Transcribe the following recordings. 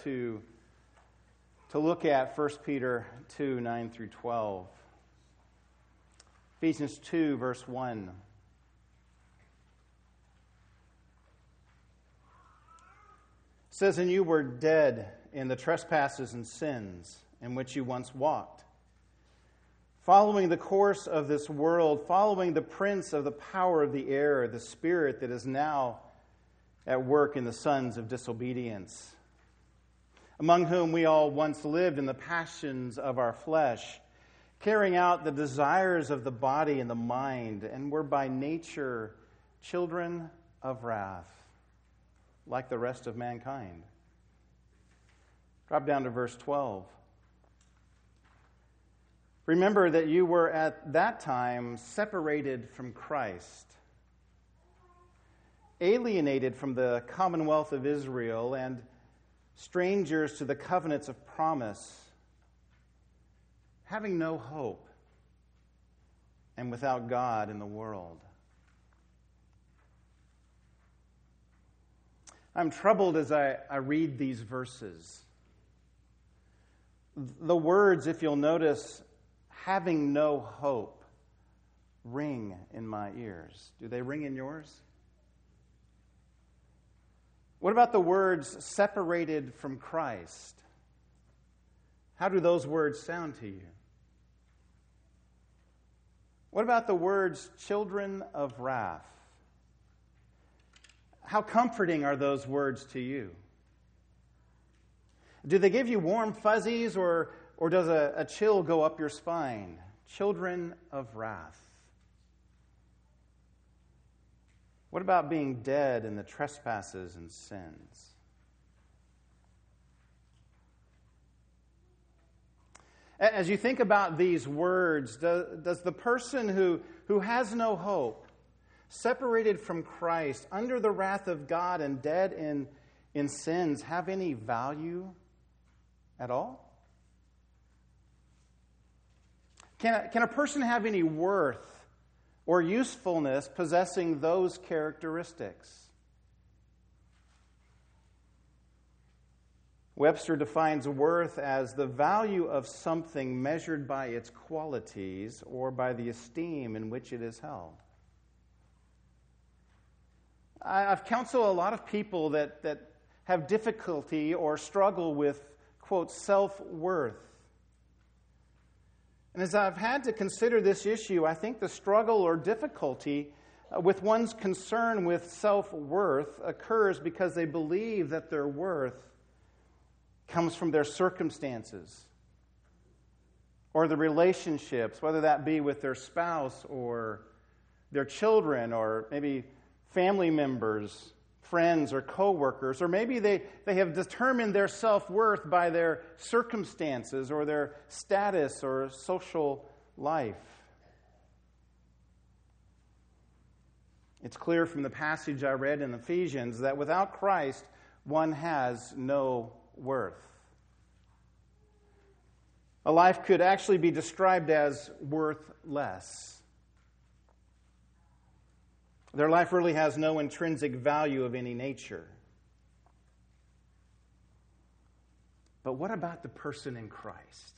to look at 1 Peter 2, 9 through 12. Ephesians 2, verse 1. It says, "And you were dead in the trespasses and sins in which you once walked, following the course of this world, following the prince of the power of the air, the spirit that is now at work in the sons of disobedience, among whom we all once lived in the passions of our flesh, carrying out the desires of the body and the mind, and were by nature children of wrath, like the rest of mankind." Drop down to verse 12. "Remember that you were at that time separated from Christ, alienated from the commonwealth of Israel, and strangers to the covenants of promise, having no hope, and without God in the world." I'm troubled as I read these verses. The words, if you'll notice, "having no hope," ring in my ears. Do they ring in yours? What about the words "separated from Christ"? How do those words sound to you? What about the words "children of wrath"? How comforting are those words to you? Do they give you warm fuzzies, or does a chill go up your spine? Children of wrath. What about being dead in the trespasses and sins? As you think about these words, does the person who has no hope, separated from Christ, under the wrath of God and dead in sins, have any value at all? Can a person have any worth or usefulness possessing those characteristics? Webster defines worth as the value of something measured by its qualities or by the esteem in which it is held. I've counseled a lot of people that have difficulty or struggle with, quote, self-worth. And as I've had to consider this issue, I think the struggle or difficulty with one's concern with self-worth occurs because they believe that their worth comes from their circumstances or the relationships, whether that be with their spouse or their children or maybe family members, friends, or co-workers, or maybe they have determined their self-worth by their circumstances or their status or social life. It's clear from the passage I read in Ephesians that without Christ, one has no worth. A life could actually be described as worthless. Their life really has no intrinsic value of any nature. But what about the person in Christ?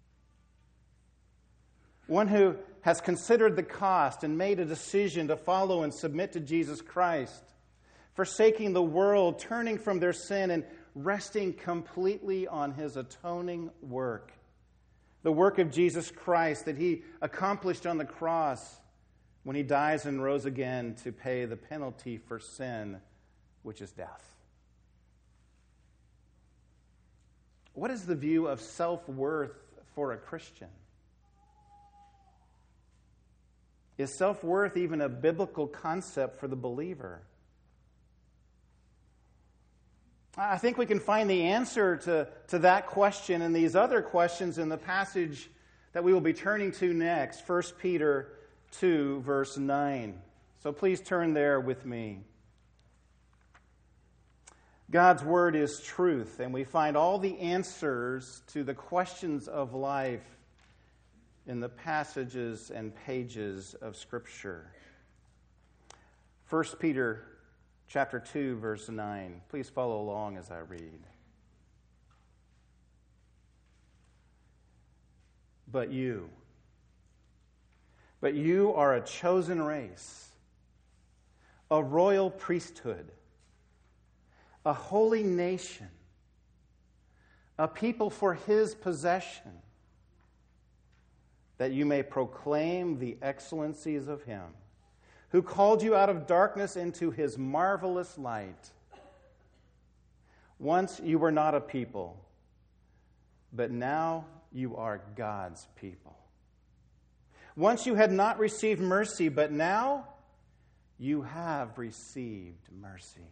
One who has considered the cost and made a decision to follow and submit to Jesus Christ, forsaking the world, turning from their sin, and resting completely on His atoning work. The work of Jesus Christ that He accomplished on the cross when He dies and rose again to pay the penalty for sin, which is death. What is the view of self-worth for a Christian? Is self-worth even a biblical concept for the believer? I think we can find the answer to that question and these other questions in the passage that we will be turning to next, 1 Peter 2, verse 9. So please turn there with me. God's Word is truth, and we find all the answers to the questions of life in the passages and pages of Scripture. 1 Peter chapter 2, verse 9. Please follow along as I read. but you. But you are a chosen race, a royal priesthood, a holy nation, a people for his possession, that you may proclaim the excellencies of him who called you out of darkness into his marvelous light. Once you were not a people, but now you are God's people. Once you had not received mercy, but now you have received mercy.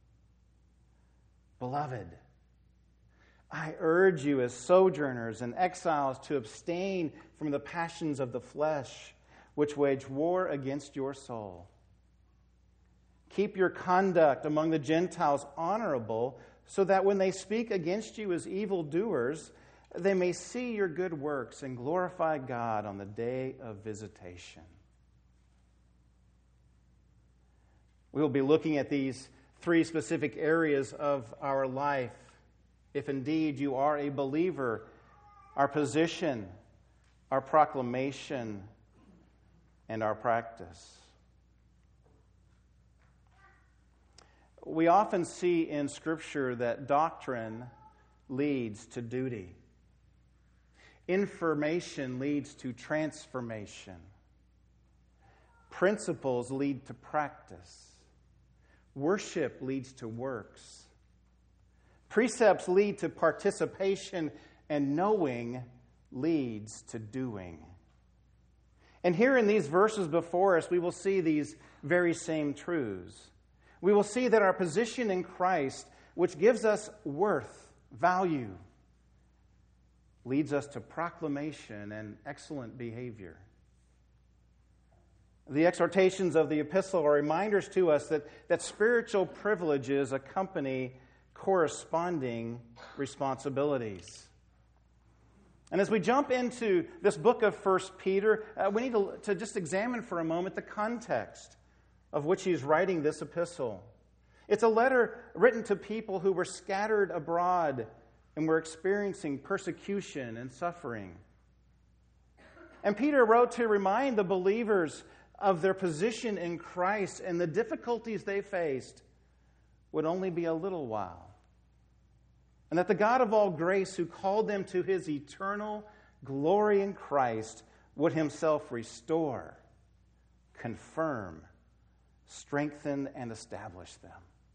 Beloved, I urge you as sojourners and exiles to abstain from the passions of the flesh, which wage war against your soul. Keep your conduct among the Gentiles honorable, so that when they speak against you as evildoers, they may see your good works and glorify God on the day of visitation. We will be looking at these three specific areas of our life. If indeed you are a believer, our position, our proclamation, and our practice. We often see in Scripture that doctrine leads to duty. Information leads to transformation. Principles lead to practice. Worship leads to works. Precepts lead to participation, and knowing leads to doing. And here in these verses before us, we will see these very same truths. We will see that our position in Christ, which gives us worth, value, leads us to proclamation and excellent behavior. The exhortations of the epistle are reminders to us that spiritual privileges accompany corresponding responsibilities. And as we jump into this book of 1 Peter, we need to just examine for a moment the context of which he's writing this epistle. It's a letter written to people who were scattered abroad and were experiencing persecution and suffering. And Peter wrote to remind the believers of their position in Christ, and the difficulties they faced would only be a little while. And that the God of all grace, who called them to his eternal glory in Christ, would himself restore, confirm, strengthen, and establish them.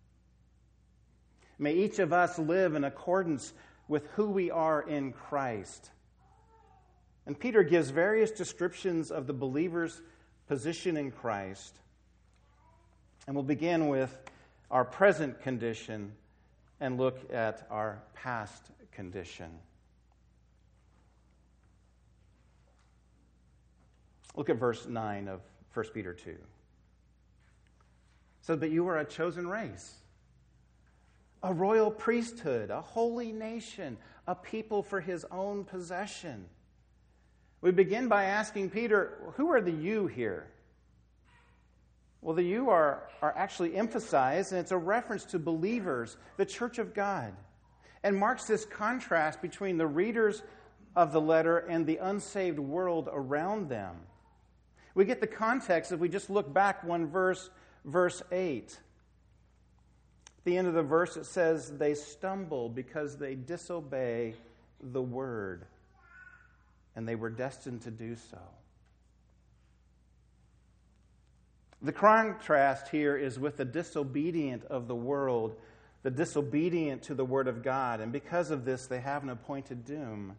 May each of us live in accordance with who we are in Christ. And Peter gives various descriptions of the believer's position in Christ. And we'll begin with our present condition and look at our past condition. Look at verse 9 of 1 Peter 2. It says, "But you are a chosen race, a royal priesthood, a holy nation, a people for his own possession." We begin by asking Peter, who are the you here? Well, the you are actually emphasized, and it's a reference to believers, the church of God, and marks this contrast between the readers of the letter and the unsaved world around them. We get the context if we just look back one verse, verse 8. At the end of the verse it says, "They stumble because they disobey the word," and they were destined to do so. The contrast here is with the disobedient of the world, the disobedient to the word of God, and because of this they have an appointed doom.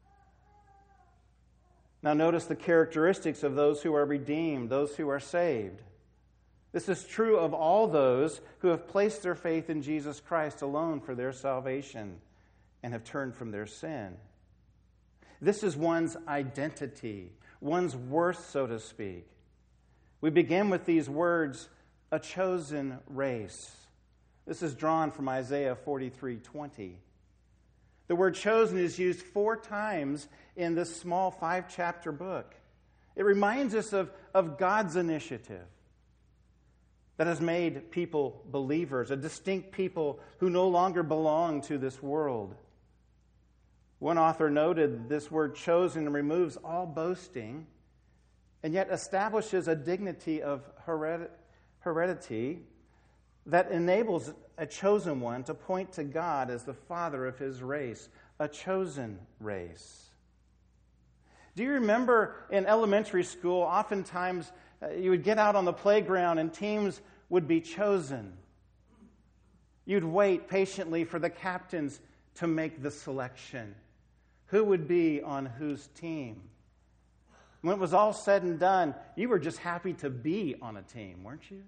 Now notice the characteristics of those who are redeemed, those who are saved. This is true of all those who have placed their faith in Jesus Christ alone for their salvation and have turned from their sin. This is one's identity, one's worth, so to speak. We begin with these words, a chosen race. This is drawn from Isaiah 43:20. The word chosen is used 4 times in this small 5-chapter book. It reminds us of God's initiative that has made people believers, a distinct people who no longer belong to this world. One author noted this word chosen removes all boasting and yet establishes a dignity of heredity that enables a chosen one to point to God as the father of his race, a chosen race. Do you remember in elementary school, oftentimes you would get out on the playground and teams would be chosen. You'd wait patiently for the captains to make the selection. Who would be on whose team? When it was all said and done, you were just happy to be on a team, weren't you?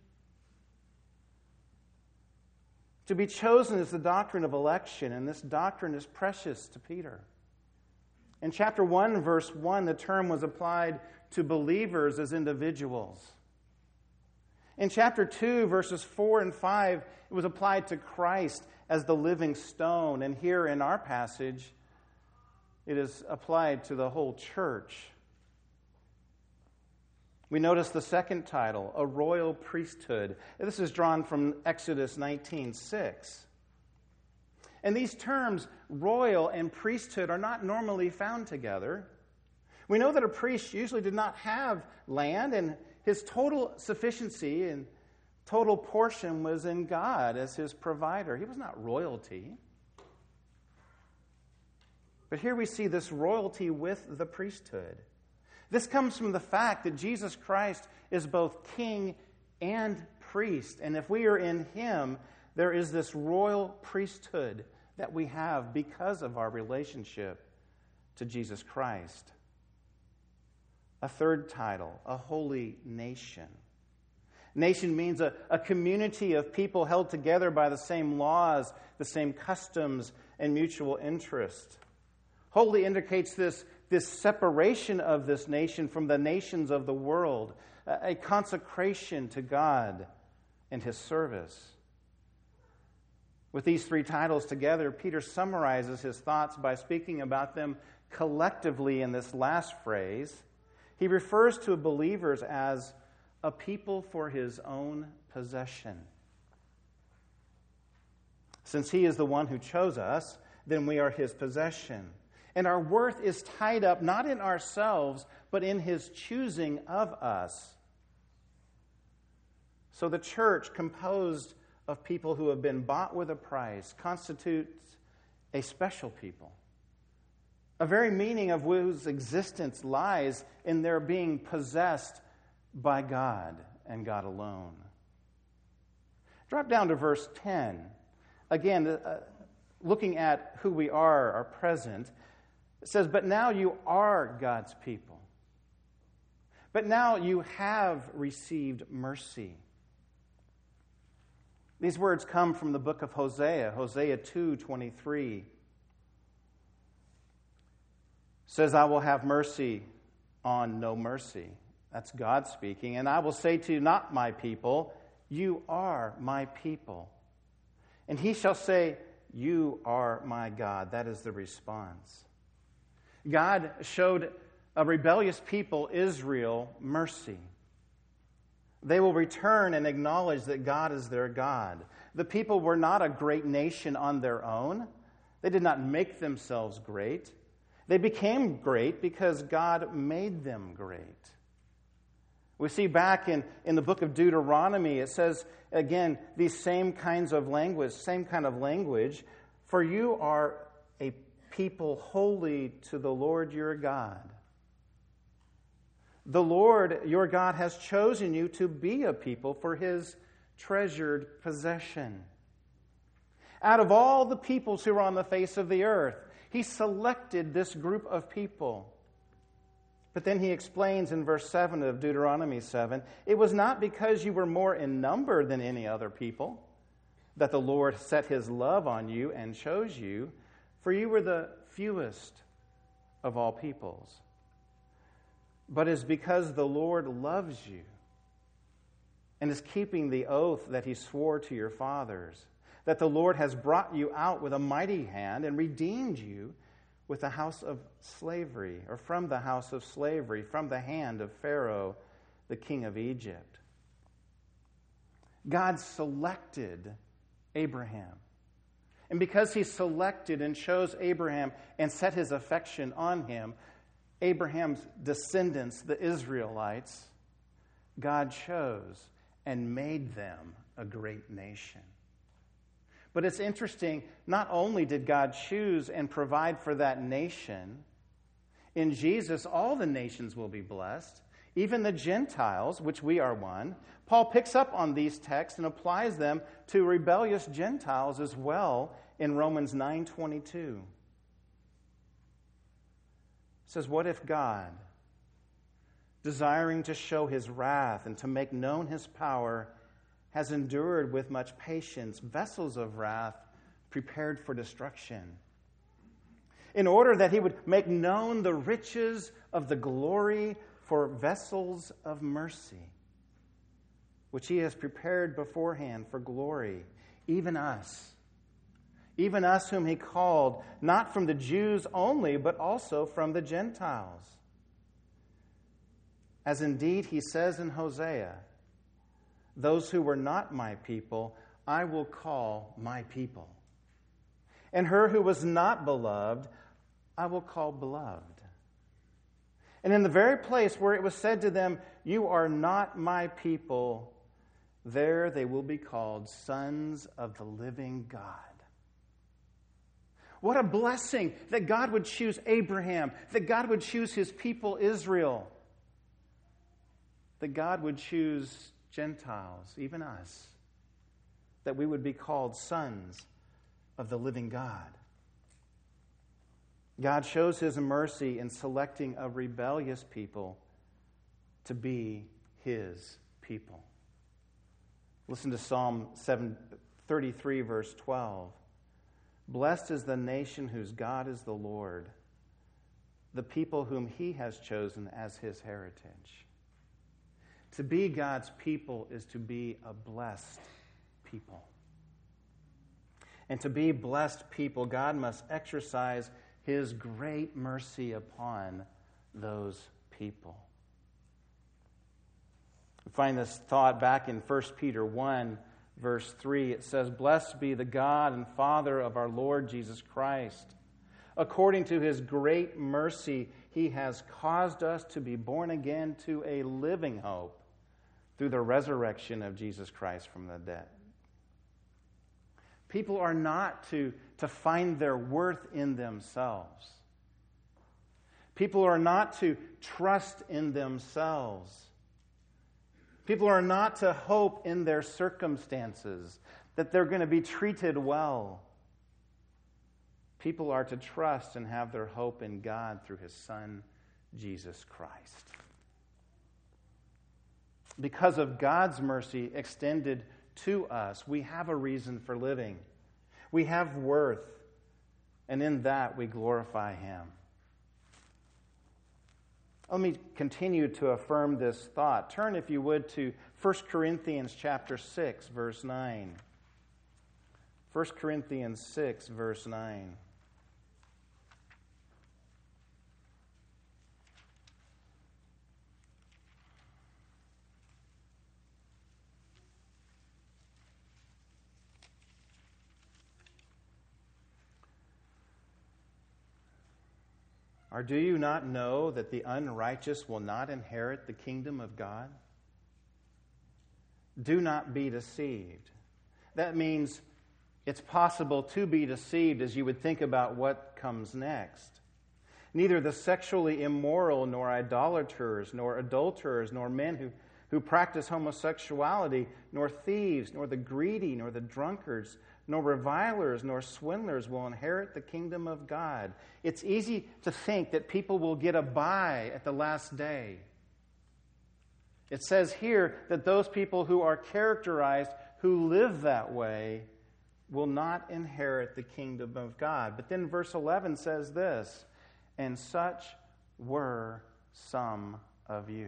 To be chosen is the doctrine of election, and this doctrine is precious to Peter. In chapter 1, verse 1, the term was applied to believers as individuals. In chapter 2, verses 4 and 5, it was applied to Christ as the living stone. And here in our passage, it is applied to the whole church. We notice the second title, a royal priesthood. This is drawn from Exodus 19:6. And these terms, royal and priesthood, are not normally found together. We know that a priest usually did not have land, and his total sufficiency and total portion was in God as his provider. He was not royalty. But here we see this royalty with the priesthood. This comes from the fact that Jesus Christ is both king and priest. And if we are in him, there is this royal priesthood that we have because of our relationship to Jesus Christ. A third title, a holy nation. Nation means a community of people held together by the same laws, the same customs, and mutual interest. Holy indicates this separation of this nation from the nations of the world, a consecration to God and his service. With these three titles together, Peter summarizes his thoughts by speaking about them collectively in this last phrase. He refers to believers as a people for his own possession. Since he is the one who chose us, then we are his possession. And our worth is tied up not in ourselves, but in his choosing of us. So the church, composed of people who have been bought with a price, constitutes a special people. A very meaning of whose existence lies in their being possessed by God and God alone. Drop down to verse 10. Again, looking at who we are, our present, it says, "But now you are God's people. But now you have received mercy." These words come from the book of Hosea, Hosea 2:23. Says, "I will have mercy on no mercy." That's God speaking. "And I will say to you, not my people, you are my people. And he shall say, you are my God." That is the response. God showed a rebellious people, Israel, mercy. They will return and acknowledge that God is their God. The people were not a great nation on their own. They did not make themselves great. They became great because God made them great. We see back in the book of Deuteronomy, it says, again, these same kind of language. "For you are a people holy to the Lord your God." The Lord your God has chosen you to be a people for his treasured possession. Out of all the peoples who are on the face of the earth, he selected this group of people. But then he explains in verse 7 of Deuteronomy 7, "It was not because you were more in number than any other people that the Lord set his love on you and chose you, for you were the fewest of all peoples. But it's because the Lord loves you and is keeping the oath that he swore to your fathers, that the Lord has brought you out with a mighty hand and redeemed you with the house of slavery, or from the house of slavery, from the hand of Pharaoh, the king of Egypt." God selected Abraham. And because he selected and chose Abraham and set his affection on him, Abraham's descendants, the Israelites, God chose and made them a great nation. But it's interesting, not only did God choose and provide for that nation, in Jesus all the nations will be blessed, even the Gentiles, which we are one. Paul picks up on these texts and applies them to rebellious Gentiles as well in Romans 9:22. It says, what if God, desiring to show his wrath and to make known his power, has endured with much patience vessels of wrath prepared for destruction, in order that he would make known the riches of the glory for vessels of mercy, which he has prepared beforehand for glory, even us whom he called, not from the Jews only, but also from the Gentiles. As indeed he says in Hosea, those who were not my people, I will call my people. And her who was not beloved, I will call beloved. And in the very place where it was said to them, you are not my people, there they will be called sons of the living God. What a blessing that God would choose Abraham, that God would choose his people Israel, that God would choose Gentiles, even us, that we would be called sons of the living God. God shows his mercy in selecting a rebellious people to be his people. Listen to Psalm 33, verse 12. Blessed is the nation whose God is the Lord, the people whom he has chosen as his heritage. To be God's people is to be a blessed people. And to be blessed people, God must exercise his great mercy upon those people. We find this thought back in 1 Peter 1, verse 3. It says, blessed be the God and Father of our Lord Jesus Christ. According to his great mercy, he has caused us to be born again to a living hope through the resurrection of Jesus Christ from the dead. People are not to find their worth in themselves. People are not to trust in themselves. People are not to hope in their circumstances, that they're going to be treated well. People are to trust and have their hope in God through his Son, Jesus Christ. Because of God's mercy extended to us, we have a reason for living. We have worth, and in that we glorify him. Let me continue to affirm this thought. Turn, if you would, to 1 Corinthians chapter 6, verse 9. 1 Corinthians 6, verse 9. Or do you not know that the unrighteous will not inherit the kingdom of God? Do not be deceived. That means it's possible to be deceived as you would think about what comes next. Neither the sexually immoral, nor idolaters, nor adulterers, nor men who practice homosexuality, nor thieves, nor the greedy, nor the drunkards, nor revilers, nor swindlers will inherit the kingdom of God. It's easy to think that people will get a bye at the last day. It says here that those people who are characterized, who live that way, will not inherit the kingdom of God. But then verse 11 says this, and such were some of you.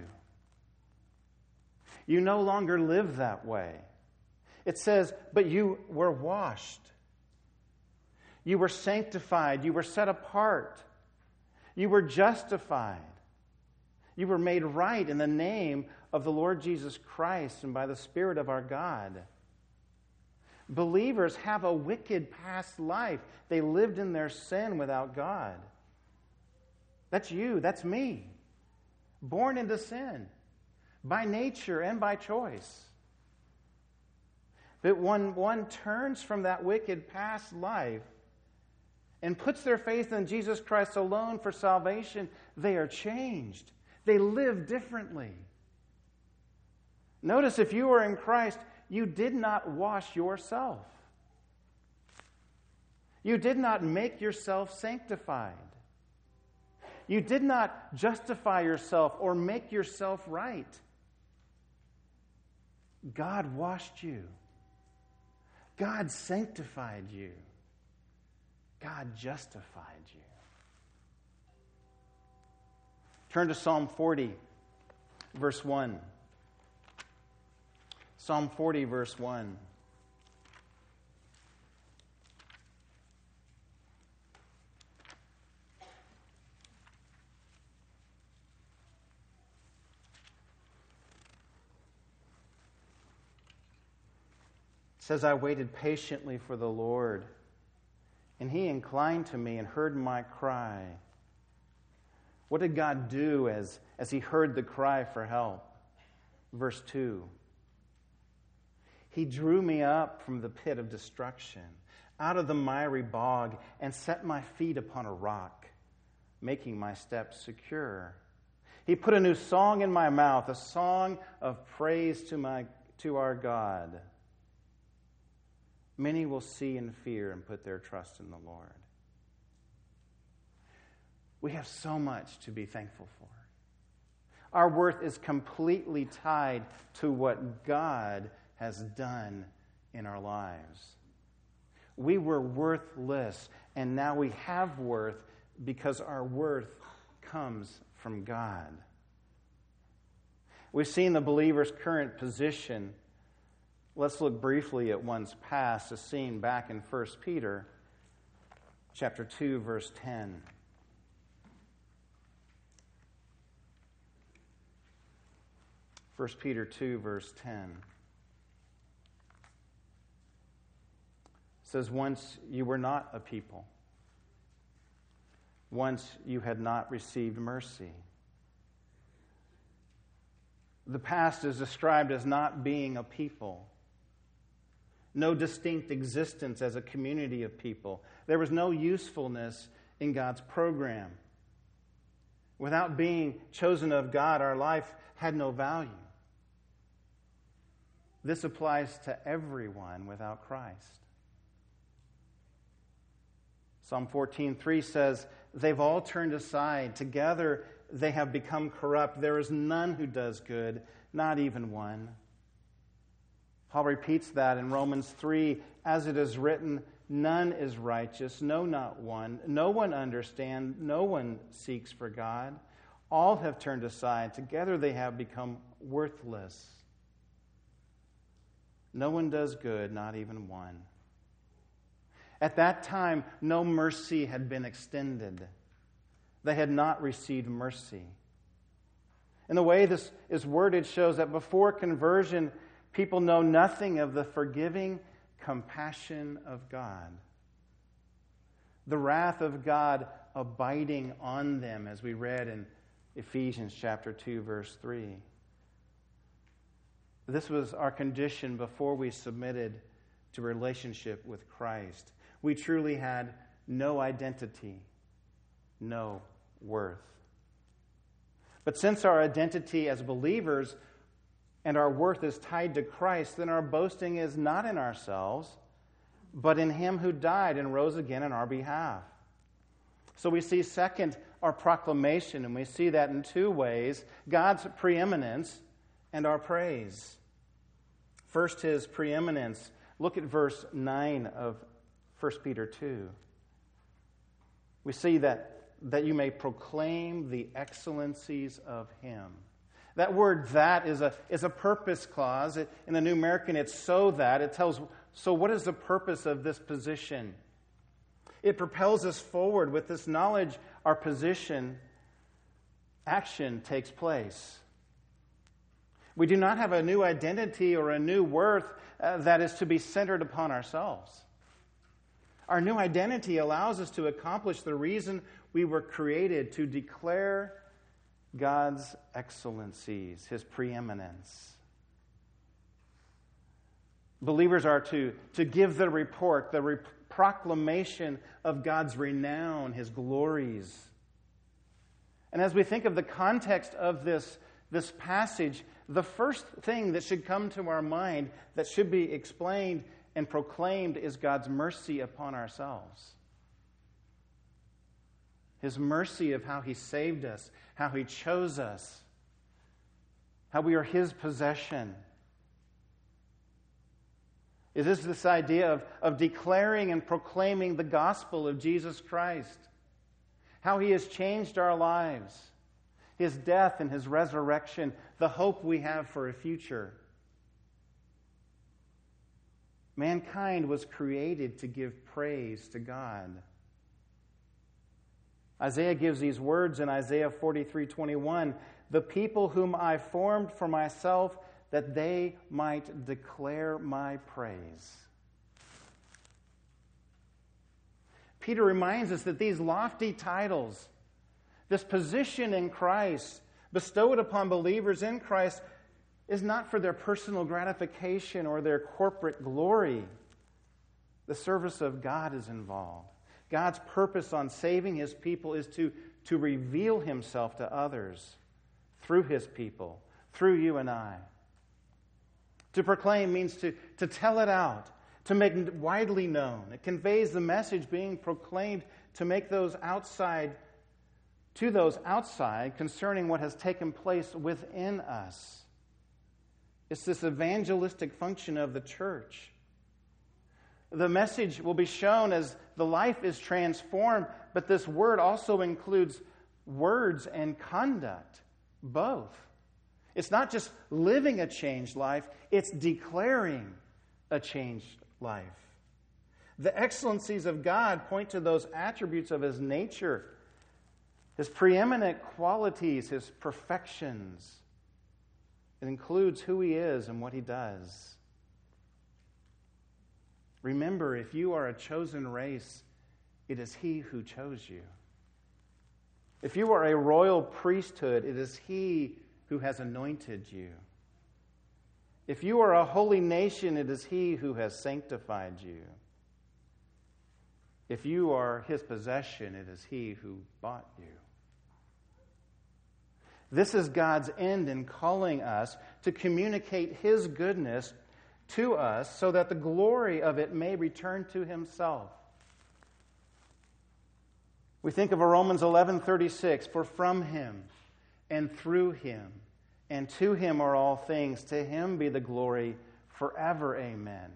You no longer live that way. It says, but you were washed. You were sanctified. You were set apart. You were justified. You were made right in the name of the Lord Jesus Christ and by the Spirit of our God. Believers have a wicked past life. They lived in their sin without God. That's you. That's me. Born into sin, by nature and by choice. But when one turns from that wicked past life and puts their faith in Jesus Christ alone for salvation, they are changed. They live differently. Notice, if you are in Christ, you did not wash yourself. You did not make yourself sanctified. You did not justify yourself or make yourself right. God washed you. God sanctified you. God justified you. Turn to Psalm 40, verse 1. Psalm 40, verse 1. It says, I waited patiently for the Lord, and he inclined to me and heard my cry. What did God do as he heard the cry for help? Verse 2. He drew me up from the pit of destruction, out of the miry bog, and set my feet upon a rock, making my steps secure. He put a new song in my mouth, a song of praise to our God. Many will see and fear and put their trust in the Lord. We have so much to be thankful for. Our worth is completely tied to what God has done in our lives. We were worthless, and now we have worth because our worth comes from God. We've seen the believer's current position. Let's look briefly at one's past, as seen back in 1 Peter chapter 2, verse 10. 1 Peter 2, verse 10. It says, once you were not a people. Once you had not received mercy. The past is described as not being a people. No distinct existence as a community of people. There was no usefulness in God's program. Without being chosen of God, our life had no value. This applies to everyone without Christ. Psalm 14:3 says, they've all turned aside. Together they have become corrupt. There is none who does good, not even one. Paul repeats that in Romans 3, as it is written, none is righteous, no, not one. No one understands, no one seeks for God. All have turned aside. Together they have become worthless. No one does good, not even one. At that time, no mercy had been extended. They had not received mercy. And the way this is worded shows that before conversion, people know nothing of the forgiving compassion of God. The wrath of God abiding on them, as we read in Ephesians chapter 2, verse 3. This was our condition before we submitted to relationship with Christ. We truly had no identity, no worth. But since our identity as believers and our worth is tied to Christ, then our boasting is not in ourselves, but in Him who died and rose again on our behalf. So we see, second, our proclamation, and we see that in two ways: God's preeminence and our praise. First, His preeminence. Look at verse 9 of 1 Peter 2. We see that you may proclaim the excellencies of Him. That word "that" is a purpose clause. In the New American, it's "so that." It tells, so what is the purpose of this position? It propels us forward. With this knowledge, our position, action takes place. We do not have a new identity or a new worth that is to be centered upon ourselves. Our new identity allows us to accomplish the reason we were created, to declare God's excellencies, His preeminence. Believers are to give the report, the proclamation of God's renown, His glories. And as we think of the context of this passage, the first thing that should come to our mind, that should be explained and proclaimed, is God's mercy upon ourselves. His mercy of how He saved us, how He chose us, how we are His possession. It is this idea of declaring and proclaiming the gospel of Jesus Christ, how He has changed our lives, His death and His resurrection, the hope we have for a future. Mankind was created to give praise to God. Isaiah gives these words in Isaiah 43:21, "The people whom I formed for myself, that they might declare my praise." Peter reminds us that these lofty titles, this position in Christ, bestowed upon believers in Christ, is not for their personal gratification or their corporate glory. The service of God is involved. God's purpose on saving His people is to reveal Himself to others through His people, through you and I. To proclaim means to tell it out, to make it widely known. It conveys the message being proclaimed to make those outside concerning what has taken place within us. It's this evangelistic function of the church. The message will be shown as the life is transformed, but this word also includes words and conduct, both. It's not just living a changed life, it's declaring a changed life. The excellencies of God point to those attributes of His nature, His preeminent qualities, His perfections. It includes who He is and what He does. Remember, if you are a chosen race, it is He who chose you. If you are a royal priesthood, it is He who has anointed you. If you are a holy nation, it is He who has sanctified you. If you are His possession, it is He who bought you. This is God's end in calling us to communicate His goodness to us so that the glory of it may return to Himself. We think of Romans 11:36, "For from Him and through Him and to Him are all things. To Him be the glory forever. Amen."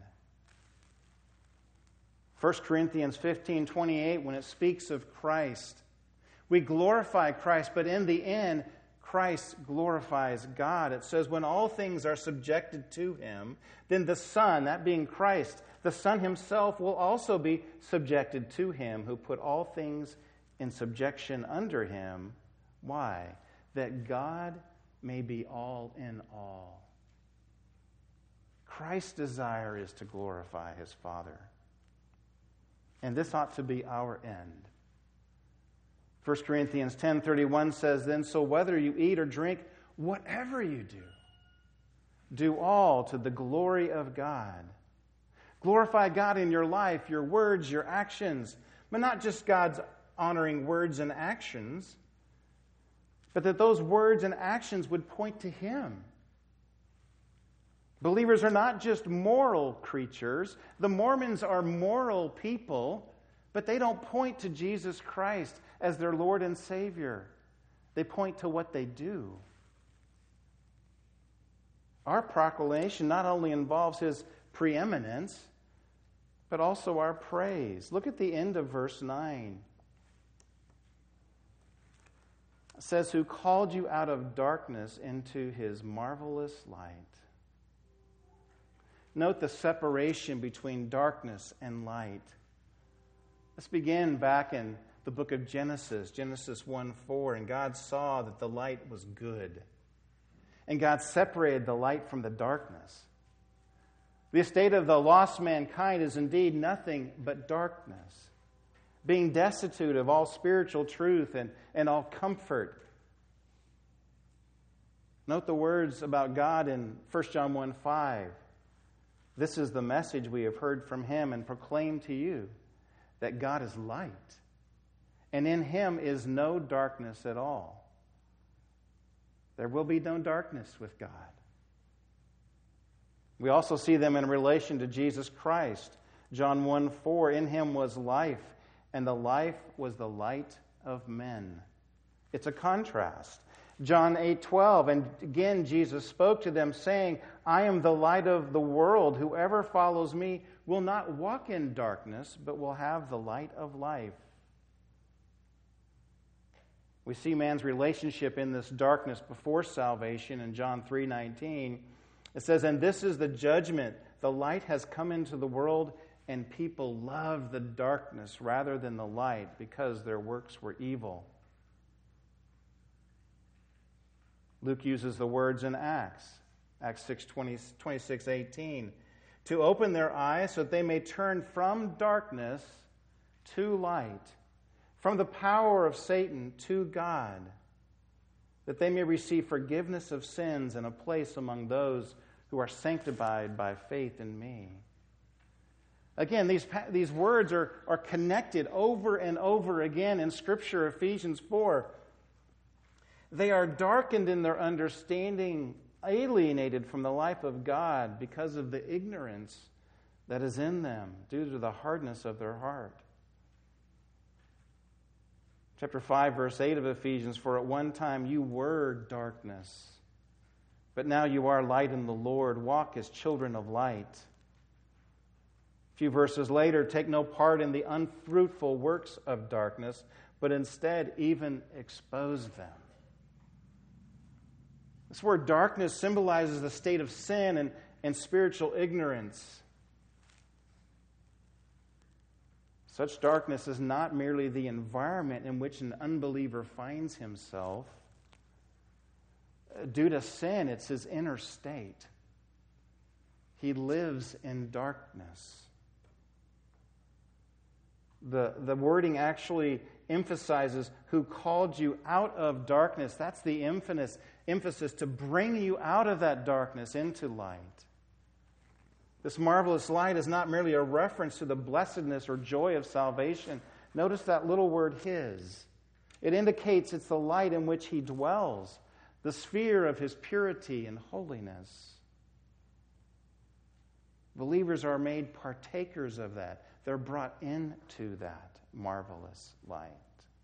1 Corinthians 15:28, when it speaks of Christ, we glorify Christ, but in the end, Christ glorifies God. It says, when all things are subjected to Him, then the Son, that being Christ, the Son Himself will also be subjected to Him, who put all things in subjection under Him. Why? That God may be all in all. Christ's desire is to glorify His Father. And this ought to be our end. 1 Corinthians 10:31 says, "Then so whether you eat or drink, whatever you do all to the glory of God." Glorify God in your life, your words, your actions, but not just God's honoring words and actions, but that those words and actions would point to Him. Believers are not just moral creatures. The Mormons are moral people, but they don't point to Jesus Christ as their Lord and Savior. They point to what they do. Our proclamation not only involves His preeminence, but also our praise. Look at the end of verse 9. It says, "Who called you out of darkness into His marvelous light." Note the separation between darkness and light. Let's begin back in the book of Genesis 1:4, and God saw that the light was good. And God separated the light from the darkness. The estate of the lost mankind is indeed nothing but darkness, being destitute of all spiritual truth and all comfort. Note the words about God in 1 John 1:5. This is the message we have heard from him and proclaim to you, that God is light, and in him is no darkness at all. There will be no darkness with God. We also see them in relation to Jesus Christ. John 1:4, in him was life, and the life was the light of men. It's a contrast. John 8:12, and again Jesus spoke to them, saying, I am the light of the world. Whoever follows me will not walk in darkness, but will have the light of life. We see man's relationship in this darkness before salvation in John 3:19. It says, and this is the judgment. The light has come into the world, and people love the darkness rather than the light, because their works were evil. Luke uses the words in Acts 6:26-18, to open their eyes so that they may turn from darkness to light, from the power of Satan to God, that they may receive forgiveness of sins and a place among those who are sanctified by faith in me. Again, these words are connected over and over again in Scripture. Ephesians 4. They are darkened in their understanding, alienated from the life of God because of the ignorance that is in them due to the hardness of their heart. Chapter 5, verse 8 of Ephesians, for at one time you were darkness, but now you are light in the Lord. Walk as children of light. A few verses later, take no part in the unfruitful works of darkness, but instead even expose them. This word darkness symbolizes the state of sin and spiritual ignorance. Such darkness is not merely the environment in which an unbeliever finds himself. Due to sin, it's his inner state. He lives in darkness. The wording actually emphasizes who called you out of darkness. That's the emphasis to bring you out of that darkness into light. This marvelous light is not merely a reference to the blessedness or joy of salvation. Notice that little word, his. It indicates it's the light in which he dwells, the sphere of his purity and holiness. Believers are made partakers of that. They're brought into that marvelous light.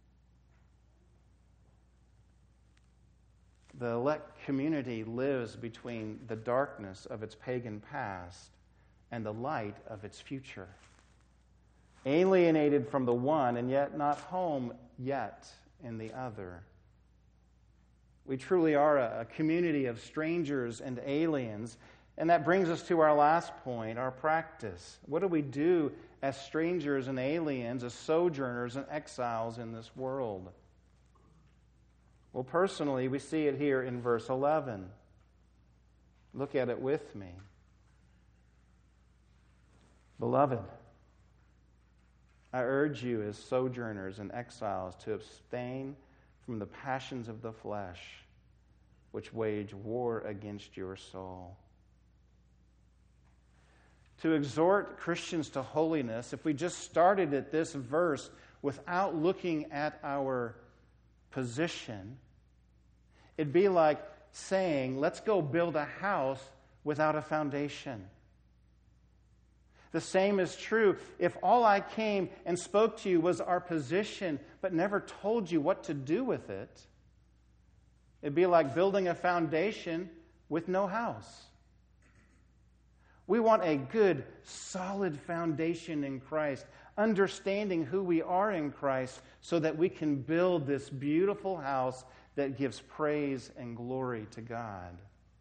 The elect community lives between the darkness of its pagan past and the light of its future. Alienated from the one and yet not home yet in the other. We truly are a community of strangers and aliens. And that brings us to our last point, our practice. What do we do as strangers and aliens, as sojourners and exiles in this world? Well, personally, we see it here in verse 11. Look at it with me. Beloved, I urge you as sojourners and exiles to abstain from the passions of the flesh, which wage war against your soul. To exhort Christians to holiness, if we just started at this verse without looking at our position, it'd be like saying, let's go build a house without a foundation. The same is true if all I came and spoke to you was our position, but never told you what to do with it. It'd be like building a foundation with no house. We want a good, solid foundation in Christ, understanding who we are in Christ so that we can build this beautiful house that gives praise and glory to God.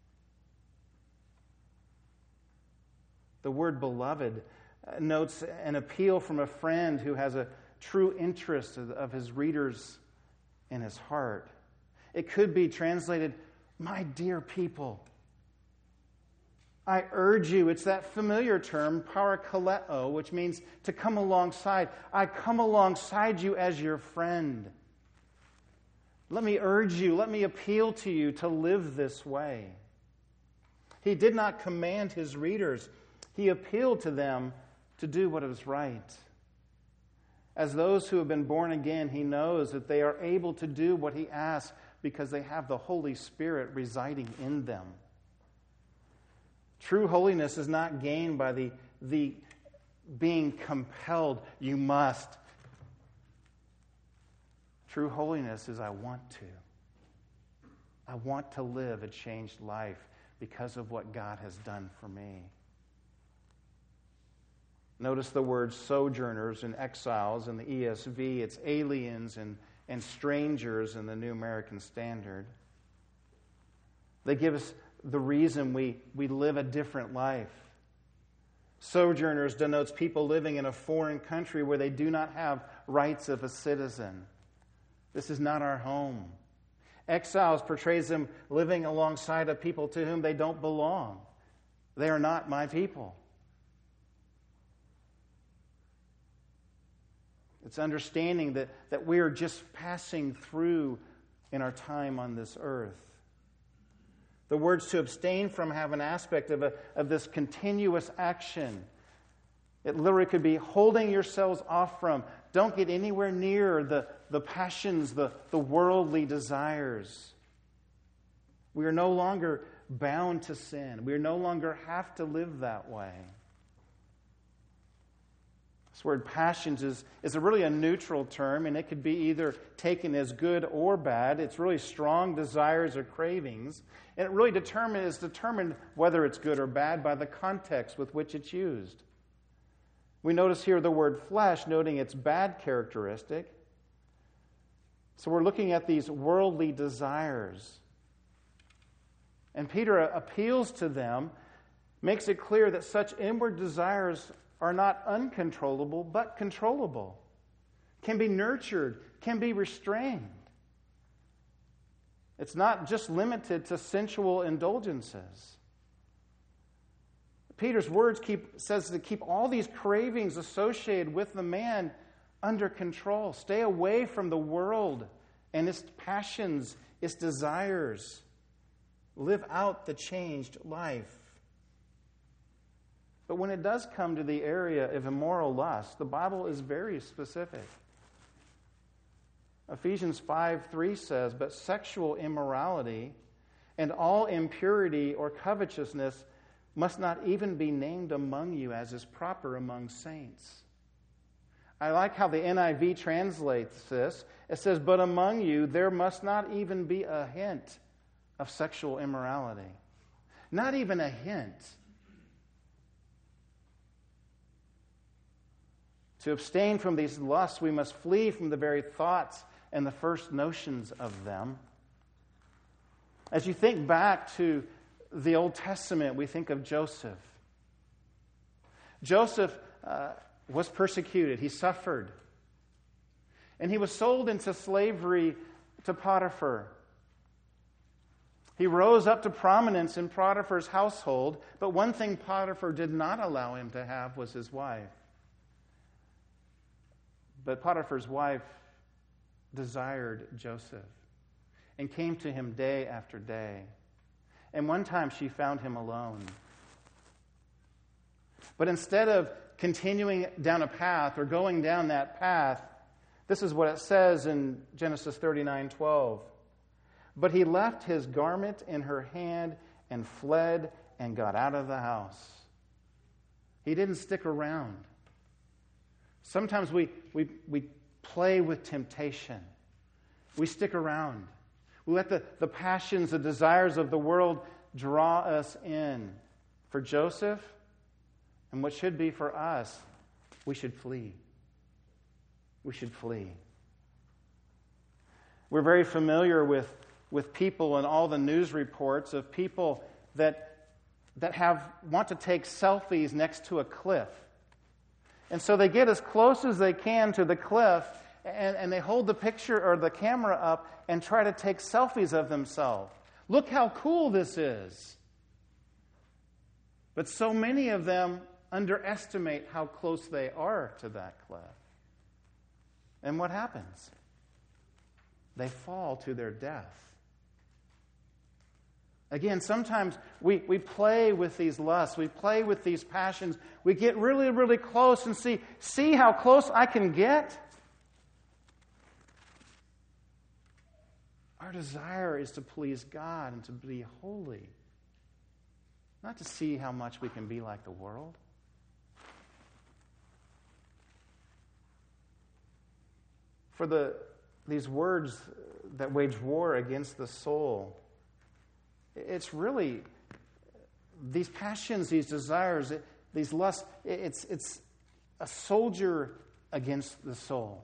The word beloved notes an appeal from a friend who has a true interest of his readers in his heart. It could be translated, my dear people. I urge you, it's that familiar term, parakaleo, which means to come alongside. I come alongside you as your friend. Let me urge you, let me appeal to you to live this way. He did not command his readers. He appealed to them to do what is right. As those who have been born again, he knows that they are able to do what he asks because they have the Holy Spirit residing in them. True holiness is not gained by the being compelled, you must. True holiness is I want to. I want to live a changed life because of what God has done for me. Notice the word sojourners and exiles in the ESV. It's aliens and strangers in the New American Standard. They give us the reason we live a different life. Sojourners denotes people living in a foreign country where they do not have rights of a citizen. This is not our home. Exiles portrays them living alongside of people to whom they don't belong. They are not my people. It's understanding that we are just passing through in our time on this earth. The words to abstain from have an aspect of this continuous action. It literally could be holding yourselves off from. Don't get anywhere near the passions, the worldly desires. We are no longer bound to sin. We no longer have to live that way. This word passions is really a neutral term, and it could be either taken as good or bad. It's really strong desires or cravings. And it really is determined whether it's good or bad by the context with which it's used. We notice here the word flesh, noting its bad characteristic. So we're looking at these worldly desires. And Peter appeals to them, makes it clear that such inward desires are not uncontrollable, but controllable, can be nurtured, can be restrained. It's not just limited to sensual indulgences. Peter's words says to keep all these cravings associated with the man under control. Stay away from the world and its passions, its desires. Live out the changed life. But when it does come to the area of immoral lust, the Bible is very specific. Ephesians 5:3 says, "But sexual immorality and all impurity or covetousness must not even be named among you as is proper among saints." I like how the NIV translates this. It says, "But among you there must not even be a hint of sexual immorality." Not even a hint. To abstain from these lusts, we must flee from the very thoughts and the first notions of them. As you think back to the Old Testament, we think of Joseph. Joseph was persecuted. He suffered. And he was sold into slavery to Potiphar. He rose up to prominence in Potiphar's household, but one thing Potiphar did not allow him to have was his wife. But Potiphar's wife desired Joseph and came to him day after day. And one time she found him alone. But instead of continuing down a path or going down that path, this is what it says in Genesis 39:12. "But he left his garment in her hand and fled and got out of the house." He didn't stick around. Sometimes we play with temptation. We stick around. We let the passions, the desires of the world draw us in. For Joseph, and what should be for us, we should flee. We should flee. We're very familiar with people and all the news reports of people that want to take selfies next to a cliff. And so they get as close as they can to the cliff, and they hold the picture or the camera up and try to take selfies of themselves. Look how cool this is. But so many of them underestimate how close they are to that cliff. And what happens? They fall to their death. Again, sometimes we play with these lusts. We play with these passions. We get really, really close and see how close I can get. Our desire is to please God and to be holy, not to see how much we can be like the world. For these words that wage war against the soul, it's really these passions, these desires, these lusts, it's a soldier against the soul.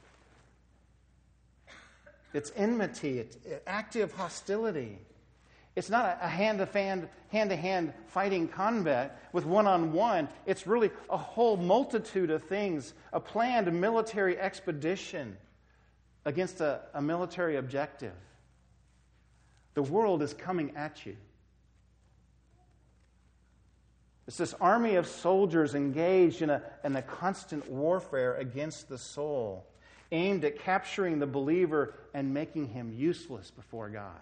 It's enmity, it's active hostility. It's not a hand-to-hand fighting combat with one-on-one. It's really a whole multitude of things, a planned military expedition against a military objective. The world is coming at you. It's this army of soldiers engaged in a constant warfare against the soul, aimed at capturing the believer and making him useless before God.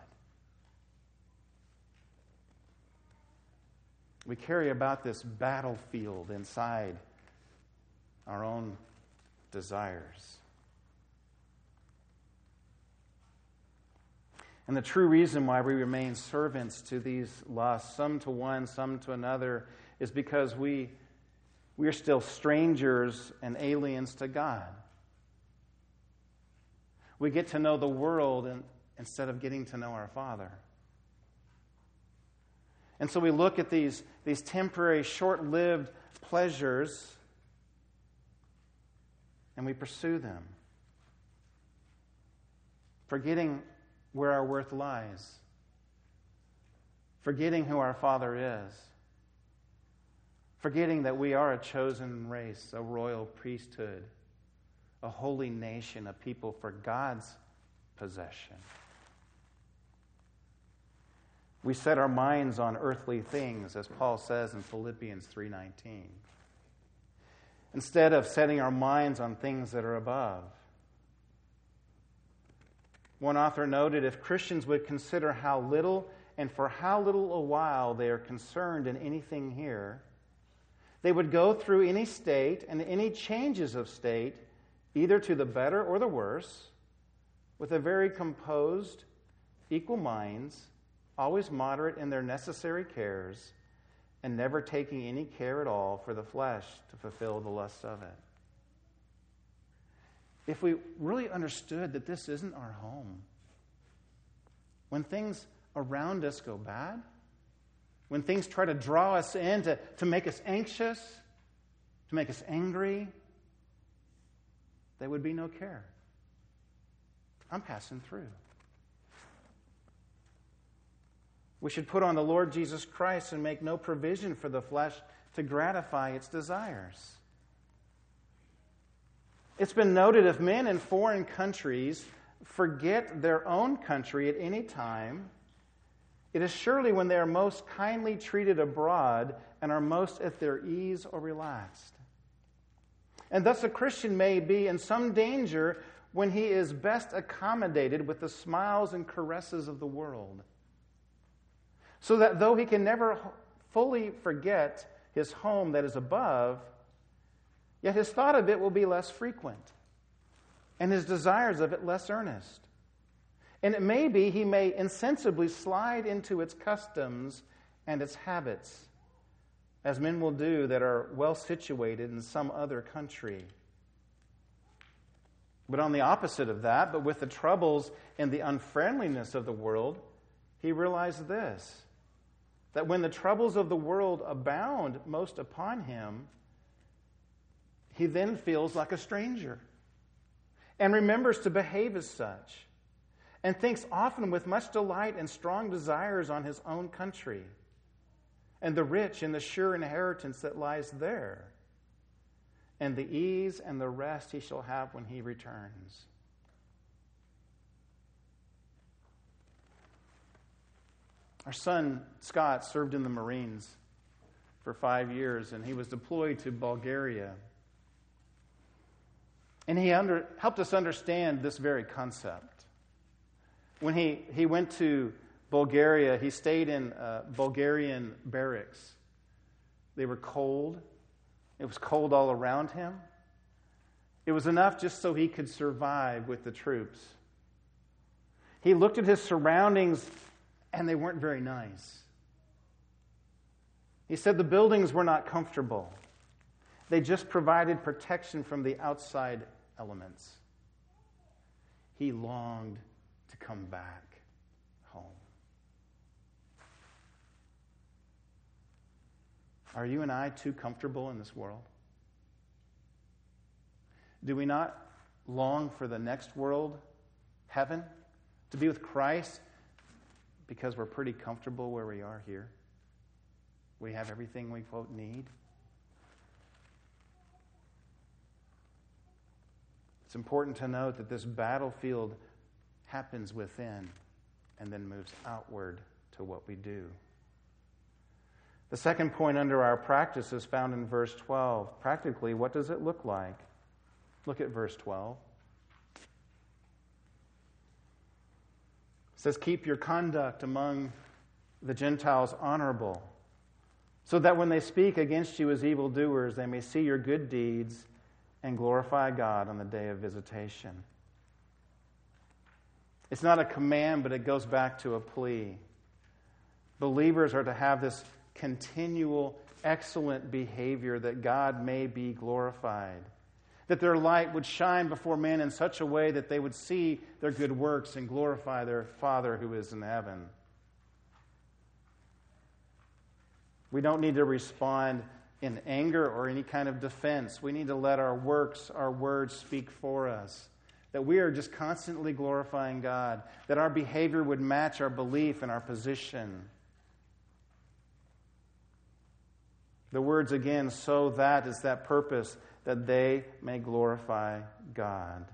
We carry about this battlefield inside our own desires. And the true reason why we remain servants to these lusts, some to one, some to another, is because we are still strangers and aliens to God. We get to know the world instead of getting to know our Father. And so we look at these temporary, short-lived pleasures and we pursue them, forgetting where our worth lies, forgetting who our Father is, forgetting that we are a chosen race, a royal priesthood, a holy nation, a people for God's possession. We set our minds on earthly things, as Paul says in Philippians 3:19, instead of setting our minds on things that are above. One author noted, if Christians would consider how little and for how little a while they are concerned in anything here, they would go through any state and any changes of state, either to the better or the worse, with a very composed, equal minds, always moderate in their necessary cares, and never taking any care at all for the flesh to fulfill the lusts of it. If we really understood that this isn't our home, when things around us go bad, when things try to draw us in to make us anxious, to make us angry, there would be no care. I'm passing through. We should put on the Lord Jesus Christ and make no provision for the flesh to gratify its desires. It's been noted if men in foreign countries forget their own country at any time, it is surely when they are most kindly treated abroad and are most at their ease or relaxed. And thus a Christian may be in some danger when he is best accommodated with the smiles and caresses of the world, so that though he can never fully forget his home that is above, yet his thought of it will be less frequent, and his desires of it less earnest. And it may be he may insensibly slide into its customs and its habits, as men will do that are well situated in some other country. But on the opposite of that, but with the troubles and the unfriendliness of the world, he realized this, that when the troubles of the world abound most upon him, he then feels like a stranger and remembers to behave as such, and thinks often with much delight and strong desires on his own country and the rich and the sure inheritance that lies there, and the ease and the rest he shall have when he returns. Our son, Scott, served in the Marines for 5 years, and he was deployed to Bulgaria. And he helped us understand this very concept. When he went to Bulgaria, he stayed in Bulgarian barracks. They were cold. It was cold all around him. It was enough just so he could survive with the troops. He looked at his surroundings, and they weren't very nice. He said the buildings were not comfortable. They just provided protection from the outside elements. He longed to come back home. Are you and I too comfortable in this world? Do we not long for the next world, heaven, to be with Christ because we're pretty comfortable where we are here? We have everything we, quote, need. It's important to note that this battlefield happens within and then moves outward to what we do. The second point under our practice is found in verse 12. Practically, what does it look like? Look at verse 12. It says, keep your conduct among the Gentiles honorable, so that when they speak against you as evildoers, they may see your good deeds and glorify God on the day of visitation. It's not a command, but it goes back to a plea. Believers are to have this continual, excellent behavior that God may be glorified, that their light would shine before men in such a way that they would see their good works and glorify their Father who is in heaven. We don't need to respond in anger or any kind of defense. We need to let our works, our words speak for us. That we are just constantly glorifying God. That our behavior would match our belief and our position. The words again, so that is that purpose, that they may glorify God.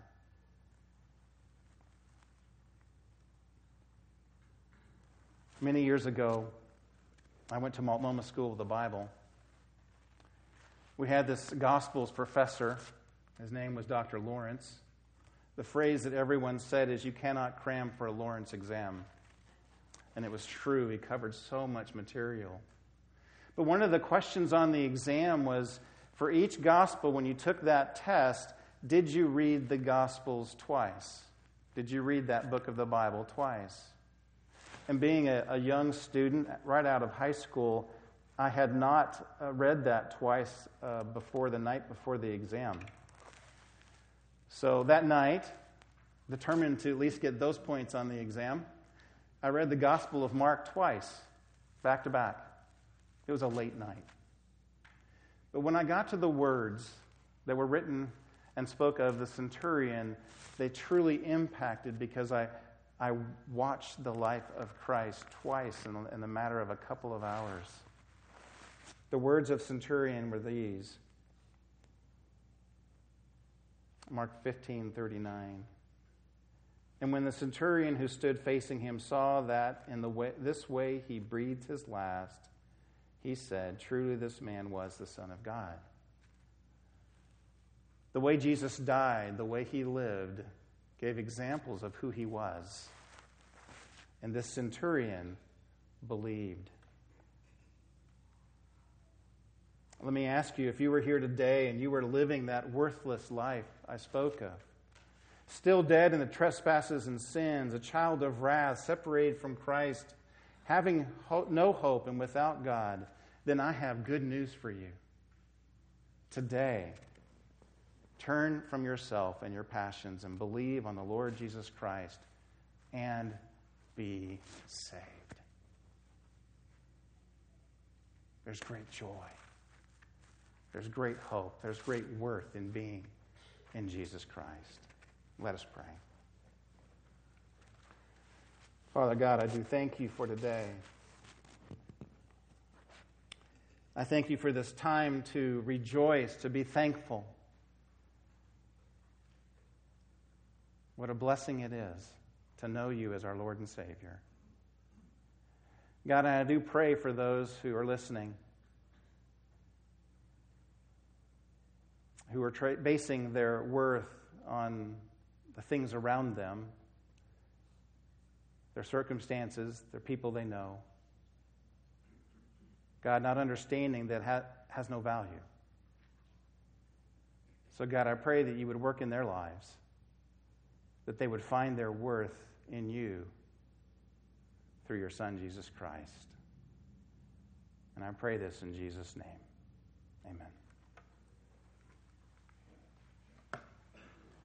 Many years ago, I went to Multnomah School of the Bible. We had this Gospels professor. His name was Dr. Lawrence. The phrase that everyone said is, you cannot cram for a Lawrence exam. And it was true. He covered so much material. But one of the questions on the exam was, for each gospel, when you took that test, did you read the Gospels twice? Did you read that book of the Bible twice? And being a young student right out of high school, I had not read that twice before the night before the exam. So that night, determined to at least get those points on the exam, I read the Gospel of Mark twice, back to back. It was a late night. But when I got to the words that were written and spoke of the centurion, they truly impacted, because I watched the life of Christ twice in the matter of a couple of hours. The words of centurion were these. Mark 15:39. And when the centurion who stood facing him saw that in this way he breathed his last, he said, truly this man was the Son of God. The way Jesus died, the way he lived, gave examples of who he was. And this centurion believed. Let me ask you, if you were here today and you were living that worthless life I spoke of, still dead in the trespasses and sins, a child of wrath, separated from Christ, having no hope and without God, then I have good news for you. Today, turn from yourself and your passions and believe on the Lord Jesus Christ and be saved. There's great joy. There's great hope. There's great worth in being in Jesus Christ. Let us pray. Father God, I do thank you for today. I thank you for this time to rejoice, to be thankful. What a blessing it is to know you as our Lord and Savior. God, I do pray for those who are listening, who are basing their worth on the things around them, their circumstances, their people they know. God, not understanding that has no value. So God, I pray that you would work in their lives, that they would find their worth in you through your Son, Jesus Christ. And I pray this in Jesus' name. Amen.